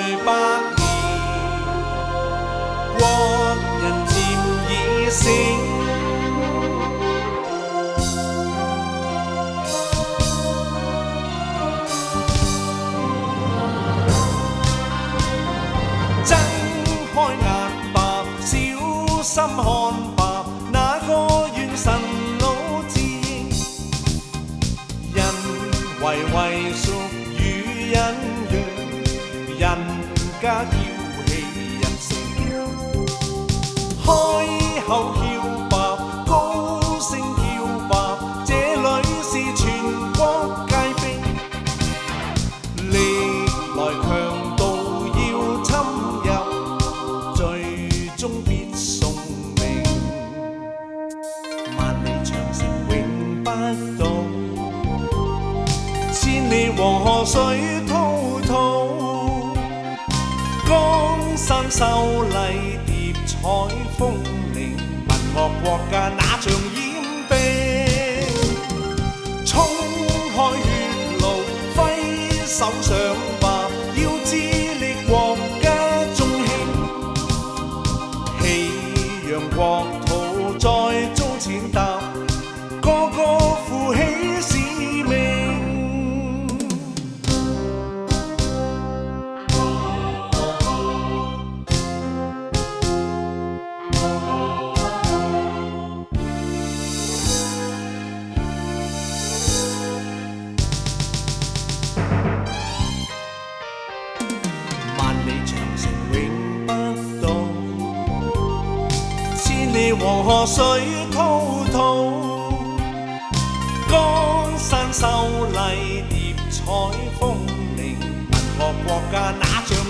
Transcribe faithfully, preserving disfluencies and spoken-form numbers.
百年，國人漸已醒。睜開眼吧，小心看吧，那個元神老自認，人為為屬與人樣，人家嬌氣人性，開口叫吧，高聲叫吧，這裏是全國皆兵，歷來強盜要侵入，最終必送命。萬里長城永不倒，千里黃河水滔滔，江山秀麗疊彩峰嶺，文樂國家那場掩兵，衝開血路揮手上吧，要致力國家中興，棄讓國土再遭踐踏，個個負起使命。萬里長城永不倒，千里黃河水滔滔，江山秀麗疊彩峰嶺，文樂國家那像